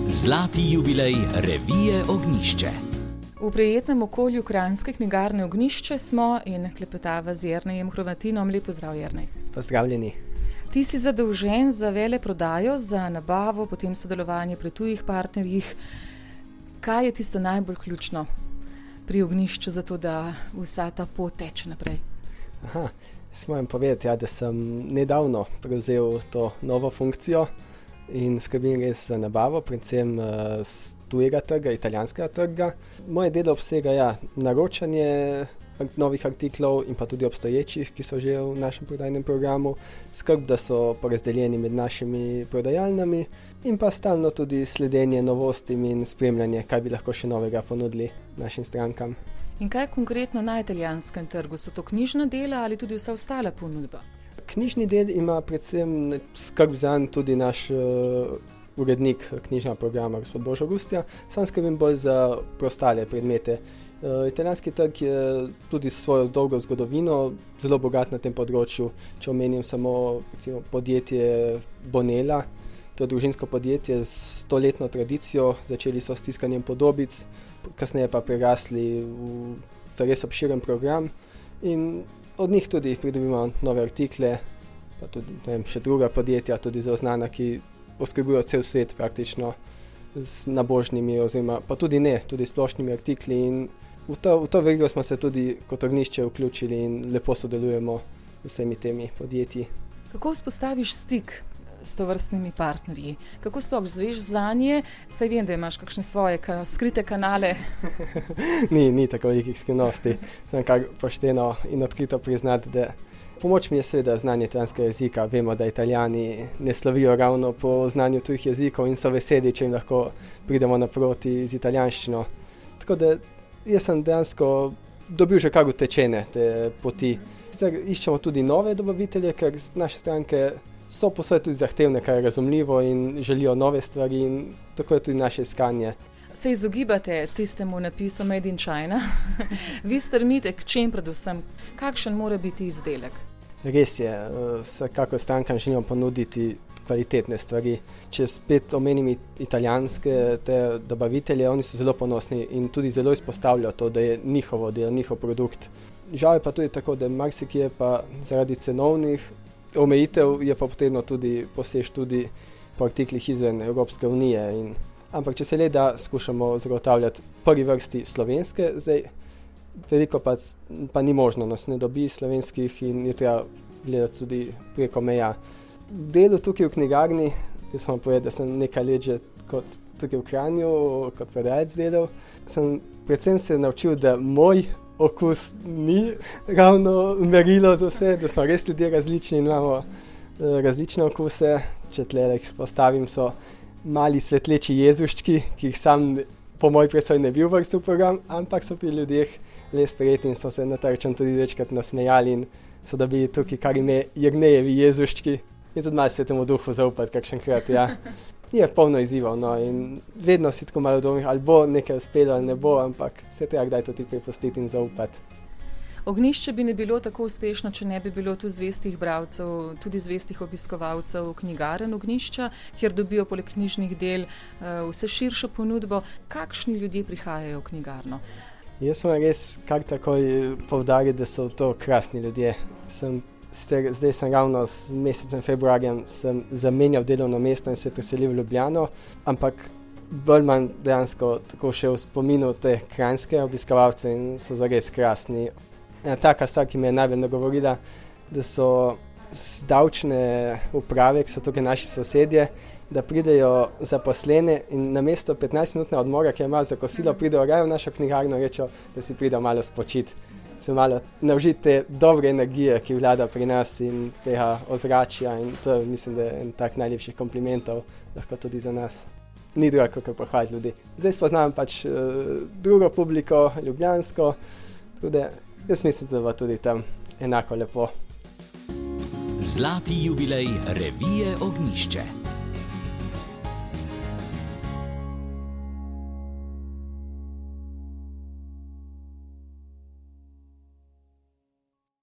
Zlati jubilej revije Ognjišče. V prijetnem okolju kranjske knjigarne Ognjišče smo in klepetava z Jernejem Hrovatinom. Lep pozdrav, Jernej. Pozdravljeni. Ti si zadolžen za veleprodajo, za nabavo, potem sodelovanje pri tujih partnerjih. Kaj je tisto najbolj ključno pri Ognjišču za to, da vsa ta pot teče naprej? Moram povedati, da sem nedavno prevzel to novo funkcijo in skrbim res za nabavo, predvsem z tujega trga, italijanskega trga. Moje delo obsega naročanje novih artiklov in pa tudi obstoječih, ki so že v našem prodajnem programu, skrb, da so porazdeljeni med našimi prodajalnami in pa stalno tudi sledenje novostim in spremljanje, kaj bi lahko še novega ponudili našim strankam. In kaj konkretno na italijanskem trgu? So to knjižna dela ali tudi vsa ostala ponudba? Knjižni del ima predvsem skrb zanj tudi naš urednik knjižnega programa, gospod Božo Gustja. Sam skrbim bolj za preostale predmete. Italijanski trg je tudi s svojo dolgo zgodovino zelo bogat na tem področju. Če omenim samo recimo, podjetje Bonella, to je družinsko podjetje z 100-letno tradicijo, začeli so s tiskanjem podobic, kasneje pa prerasli v res obširen program in od njih tudi pridobimo nove artikle, pa tudi še druga podjetja, tudi zelo znana, ki oskrbujejo cel svet praktično z nabožnimi oziroma pa tudi tudi splošnimi artikli in v to verigo smo se tudi kot Ognjišče vključili in lepo sodelujemo z vsemi temi podjetji. Kako vzpostaviš stik s tovrstnimi partnerji? Kako sploh zveš zanje? Saj vem, da imaš kakšne svoje skrite kanale. Ni tako velikih skrivnosti. Sem kar pošteno in odkrito priznati, da pomoč mi je seveda znanje italijanskega jezika. Vemo, da Italijani ne slovijo ravno po znanju tujih jezikov in so veseli, če jim lahko pridemo naproti z italijanščino. Tako da jaz sem dejansko dobil že kar utečene te poti. Sicer iščemo tudi nove dobavitelje, ker naše stranke so po svoje tudi zahtevne, kar je razumljivo in želijo nove stvari in tako je tudi naše iskanje. Se izogibate tistemu napisu Made in China? Vi strmite k čem predvsem? Kakšen mora biti izdelek? Res je, vsakako strankam želimo ponuditi kvalitetne stvari. Če spet omenim italijanske te dobavitelje, oni so zelo ponosni in tudi zelo izpostavljajo to, da je njihovo delo, njihov produkt. Žal je pa tudi tako, da marsikje pa zaradi cenovnih omejitev je pa potrebno tudi poseči tudi po artiklih izven Evropske unije. Ampak če se le da, skušamo zagotavljati prvi vrsti slovenske, zdaj veliko pa ni možno, nas ne dobi slovenskih in je treba gledati tudi preko meja. Delu tukaj v knjigarni, jaz sem povedal, da sem nekaj let že kot tukaj v Kranju, kot prodajalec delal, sem predvsem se naučil, da moj okus ni ravno merilo za vse, da smo res ljudje različni in imamo različne okuse. Če tle postavim, so mali svetleči jezuščki, ki jih sam po moji presoji ne bi uvrstil v program, ampak so pri ljudeh res sprejeti in so se na ta račun tudi večkrat nasmejali in so dobili tukaj kar ime Jernejevi jezuščki. In tudi malo Svetemu Duhu zaupati kakšenkrat, Je polno izzivov, in vedno si tako malo dvomim, ali bo nekaj uspelo ali ne bo, ampak se treba kdaj tudi prepustiti in zaupati. Ognjišče bi ne bilo tako uspešno, če ne bi bilo tu zvestih bralcev, tudi zvestih obiskovalcev knjigarn Ognjišča, kjer dobijo poleg knjižnih del vse širšo ponudbo. Kakšni ljudje prihajajo v knjigarno? Jaz moram res kar takoj poudariti, da so to krasni ljudje. Zdaj sem ravno s mesecem februarjem zamenjal delovno mesto in se preselil v Ljubljano, ampak bolj manj dejansko tako še v spominu te kranjske obiskovalce in so zares krasni. Ena taka stvar, ki me je najbolj nagovorila, da so z davčne uprave, ki so tukaj naši sosedje, da pridejo zaposlene in namesto 15-minutne odmora, ki je malo za kosilo, pridejo raje v našo knjigarno in rečejo, da si pridejo malo spočiti. Se malo naučiti te dobre energije, ki vlada pri nas in tega ozračja in to je, mislim, da je en tak najlepših komplimentov, lahko tudi za nas. Ni druga, kot pohvaliti ljudi. Zdaj spoznam drugo publiko, ljubljansko, tudi jaz mislim, da bo tudi tam enako lepo. Zlati jubilej revije Ognjišče.